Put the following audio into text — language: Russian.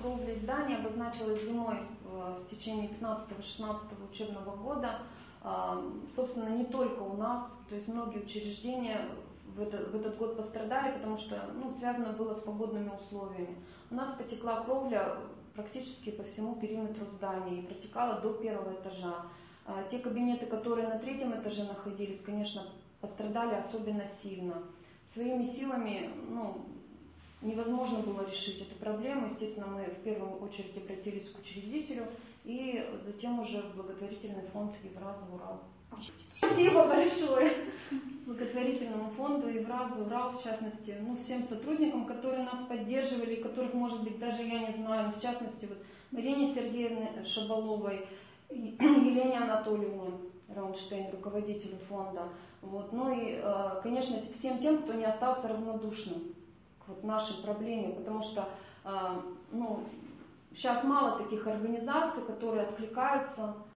кровли здания обозначилась зимой в течение 15-16 учебного года. Собственно, не только у нас, то есть многие учреждения в этот год пострадали, потому что связано было с погодными условиями. У нас потекла кровля практически по всему периметру здания и протекала до первого этажа. Те кабинеты, которые на третьем этаже находились, конечно, пострадали особенно сильно. Своими силами невозможно было решить эту проблему. Естественно, мы в первую очередь обратились к учредителю и затем уже в благотворительный фонд Евраза-Урал. Спасибо большое благотворительному фонду Евраза-Урал, в частности, всем сотрудникам, которые нас поддерживали, которых, может быть, даже я не знаю, в частности, Марине Сергеевне Шабаловой, Елене Анатольевне Раунштейн, руководителю фонда. И, конечно, всем тем, кто не остался равнодушным к нашей проблеме, потому что сейчас мало таких организаций, которые откликаются